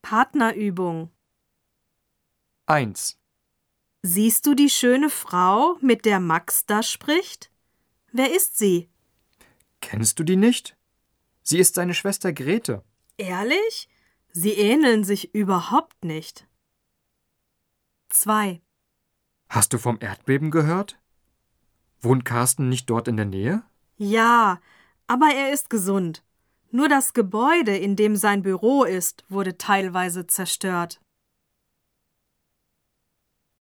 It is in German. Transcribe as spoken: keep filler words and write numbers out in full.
Partnerübung. eins. Siehst du die schöne Frau, mit der Max da spricht? Wer ist sie? Kennst du die nicht? Sie ist seine Schwester Grete. Ehrlich? Sie ähneln sich überhaupt nicht. zwei. Hast du vom Erdbeben gehört? Wohnt Carsten nicht dort in der Nähe? Ja, aber er ist gesund. Nur das Gebäude, in dem sein Büro ist, wurde teilweise zerstört.